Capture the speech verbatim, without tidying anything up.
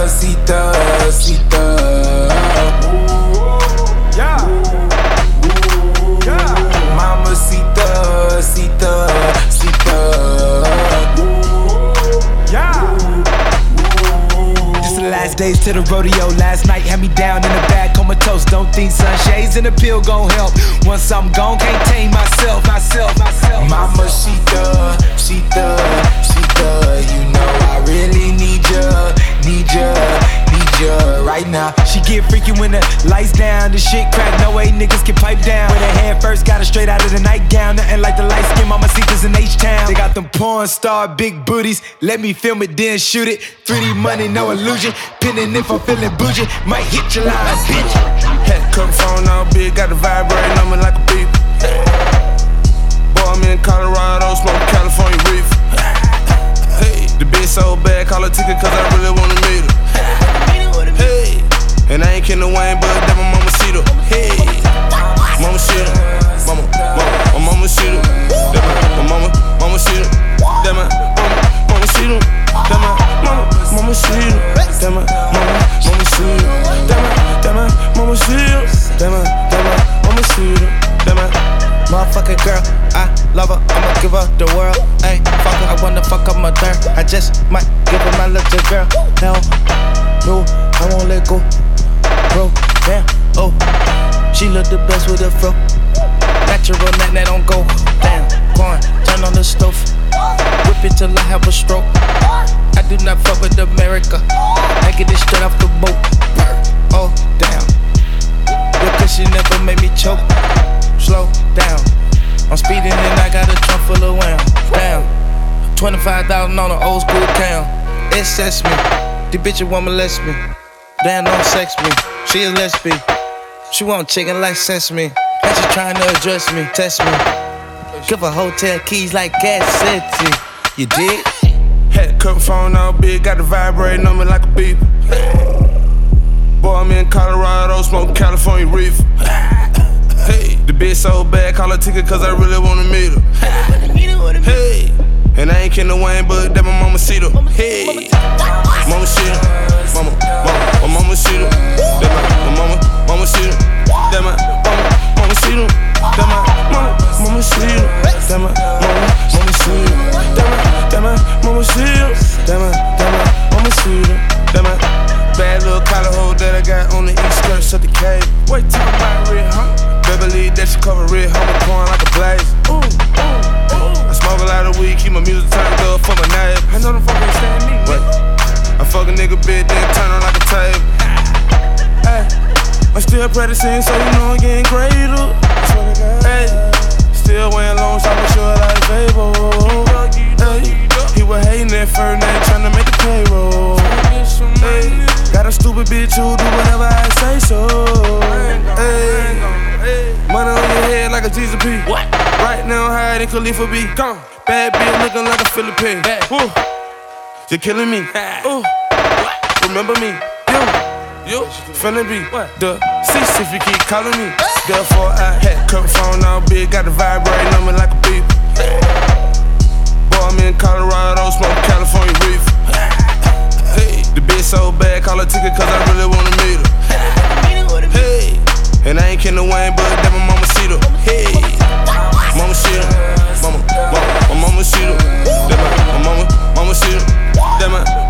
Mamacita, cita. Yeah. Yeah. Mamacita, cita, cita. Yeah. Just the last days to the rodeo. Last night had me down in the bag, comatose. Don't think sunshades and a pill gon' help. Once I'm gone, can't tame myself, myself, myself. Mamacita, cita, cita. You know I really need ya, need ya, need ya right now. She get freaky when the lights down, the shit crack, no way niggas can pipe down. When her head first got her straight out of the nightgown, nothing like the light skin Mamacitas in H-Town. They got them porn star big booties, let me film it then shoot it. three D money, no illusion, pinning if I'm feeling bougie, might hit your line, bitch. Had to cut phone all big, got the vibrating on me like a beep. Boy, I'm in Colorado, smoking California reef. Hey, the bitch so bad, call her ticket cause I really wanna meet her. Hey, and I ain't kidding the Wayne, but that my mama see her. Hey, mama see her, mama, mama, my mama see her. That my, my mama, mama see her. That my mama, mama see her. That my mama, mama see her. That my mama, mama see her. That my, that my mama see her. That my, that my mama see her. That my motherfucking girl, I love her, I'ma give her the world. Ayy, fuck her, I wanna fuck up my third. I just might give her my little girl. Hell, no, I won't let go. Bro, damn, oh, she look the best with a fro. Natural, that that don't go. Damn, corn, turn on the stove. Whip it till I have a stroke. I do not fuck with America. I get it straight off the boat. Oh, damn, because she never made me choke. Slow down, I'm speeding and I got a trunk full of wham. Damn, twenty-five thousand on an old school cam. It sets me, the bitch a woman molest me. Damn, don't sex me, she a lesbian. She want chicken like sesame. And she trying to address me, test me. Give her hotel keys like Gas City. You dig? had to cut phone all big, got the vibrating on me like a beep. Boy, I'm in Colorado, smoking California reef. Hey, the bitch so bad, call her ticket cause I really wanna meet her. Hey, and I ain't kidding the Wayne, but that my mama see her. Hey, mama see her, mama, mama, my mama see her. That my, my mama, mama see her. That my mama, mama see her. That my mama, mama see her. That my mama, mama see her. That my, that my mama see her. That my, that my mama see her. That my bad little collar hole that I got on the east skirt of the cave. Wait till I'm about red, huh? Beverly, that she cover red, homie pouring like a blaze. Ooh, ooh, ooh. I smoke a lot of weed, keep my music turned up for my neighbor. I know them fuck ain't stand me. Wait, I fuck a nigga bit, then turn on like a table. Hey, I'm still practicing, so you know I'm getting greater. Hey, still wearing long, so I'm sure like Fable. Hey, he was hating at first, now tryna make the payroll. Hey, got a stupid bitch who do whatever I say so. Hey, money on your head like a Jesus P. What? Right now, higher than Khalifa B. Gone. Bad bitch looking like a Philippine. Woo. You're killing me. Ooh. Remember me. You. You. Finna be the cease if you keep calling me. Therefore, I had cut phone all big, got the vibrating on me like a beep. Boy, I'm in Colorado, smoking California reef. Hey, the bitch so bad, call her ticket cause I really wanna meet her. Hey, and I ain't kidding the Wayne, but that my mama see her. Hey, mama see her, mama, mama, my mama see her. That my, my mama, mama see her. That my